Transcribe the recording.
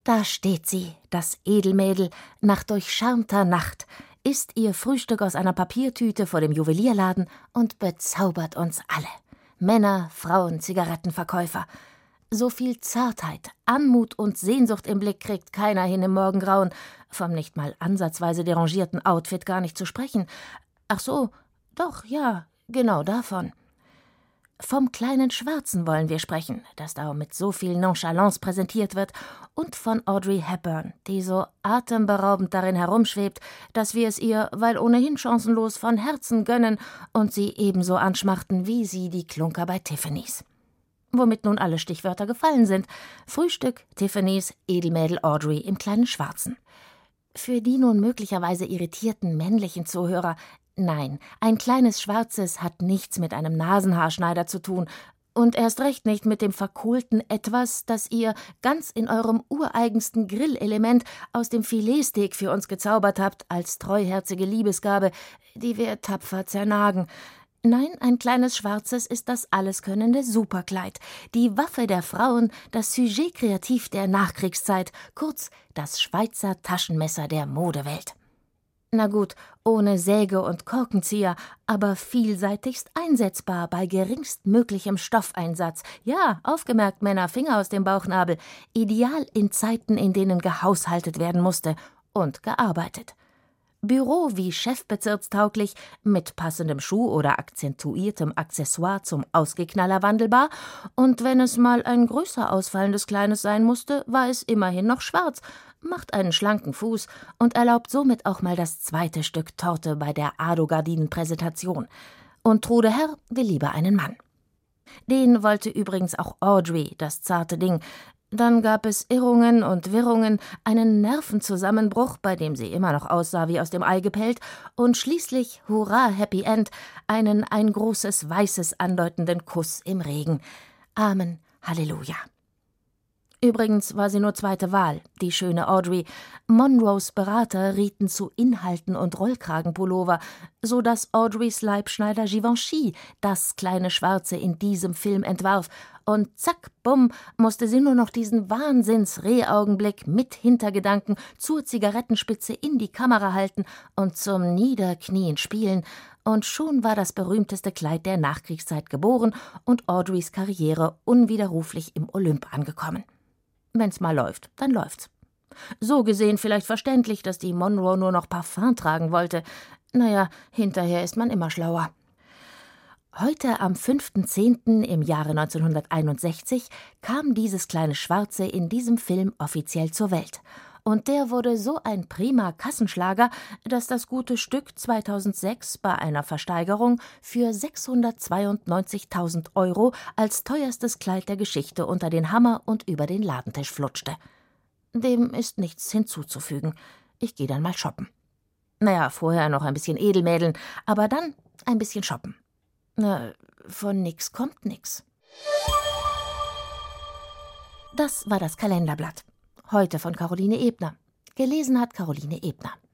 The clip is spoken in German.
Da steht sie, das Edelmädel, nach durchschärmter Nacht, isst ihr Frühstück aus einer Papiertüte vor dem Juwelierladen und bezaubert uns alle. Männer, Frauen, Zigarettenverkäufer. So viel Zartheit, Anmut und Sehnsucht im Blick kriegt keiner hin im Morgengrauen, vom nicht mal ansatzweise derangierten Outfit gar nicht zu sprechen. Ach so, doch, ja, genau davon. Vom kleinen Schwarzen wollen wir sprechen, das da mit so viel Nonchalance präsentiert wird, und von Audrey Hepburn, die so atemberaubend darin herumschwebt, dass wir es ihr, weil ohnehin chancenlos, von Herzen gönnen und sie ebenso anschmachten wie sie die Klunker bei Tiffany's. Womit nun alle Stichwörter gefallen sind: Frühstück, Tiffany's, Edelmädel Audrey im kleinen Schwarzen. Für die nun möglicherweise irritierten männlichen Zuhörer: Nein, ein kleines Schwarzes hat nichts mit einem Nasenhaarschneider zu tun und erst recht nicht mit dem verkohlten Etwas, das ihr ganz in eurem ureigensten Grillelement aus dem Filetsteak für uns gezaubert habt, als treuherzige Liebesgabe, die wir tapfer zernagen. Nein, ein kleines Schwarzes ist das alleskönnende Superkleid, die Waffe der Frauen, das Sujet kreativ der Nachkriegszeit, kurz das Schweizer Taschenmesser der Modewelt. Na gut, ohne Säge und Korkenzieher, aber vielseitigst einsetzbar bei geringstmöglichem Stoffeinsatz. Ja, aufgemerkt, Männer, Finger aus dem Bauchnabel. Ideal in Zeiten, in denen gehaushaltet werden musste und gearbeitet. Büro- wie chefbezirkstauglich, mit passendem Schuh oder akzentuiertem Accessoire zum Ausgeknaller wandelbar, und wenn es mal ein größer ausfallendes Kleines sein musste, war es immerhin noch schwarz, macht einen schlanken Fuß und erlaubt somit auch mal das zweite Stück Torte bei der Ado-Gardinen-Präsentation. Und Trude Herr will lieber einen Mann. Den wollte übrigens auch Audrey, das zarte Ding. Dann gab es Irrungen und Wirrungen, einen Nervenzusammenbruch, bei dem sie immer noch aussah wie aus dem Ei gepellt, und schließlich, hurra, Happy End, einen ein großes Weißes andeutenden Kuss im Regen. Amen, Halleluja. Übrigens war sie nur zweite Wahl, die schöne Audrey. Monroes Berater rieten zu Inhalten und Rollkragenpullover, so dass Audreys Leibschneider Givenchy das kleine Schwarze in diesem Film entwarf, und zack, bumm, musste sie nur noch diesen Wahnsinns-Rehaugenblick mit Hintergedanken zur Zigarettenspitze in die Kamera halten und zum Niederknien spielen, und schon war das berühmteste Kleid der Nachkriegszeit geboren und Audreys Karriere unwiderruflich im Olymp angekommen. Wenn's mal läuft, dann läuft's. So gesehen vielleicht verständlich, dass die Monroe nur noch Parfum tragen wollte. Naja, hinterher ist man immer schlauer. Heute am 5.10. im Jahre 1961 kam dieses kleine Schwarze in diesem Film offiziell zur Welt. Und der wurde so ein prima Kassenschlager, dass das gute Stück 2006 bei einer Versteigerung für 692.000 € als teuerstes Kleid der Geschichte unter den Hammer und über den Ladentisch flutschte. Dem ist nichts hinzuzufügen. Ich gehe dann mal shoppen. Naja, vorher noch ein bisschen Edelmädeln, aber dann ein bisschen shoppen. Na, von nix kommt nix. Das war das Kalenderblatt. Heute von Caroline Ebner. Gelesen hat Caroline Ebner.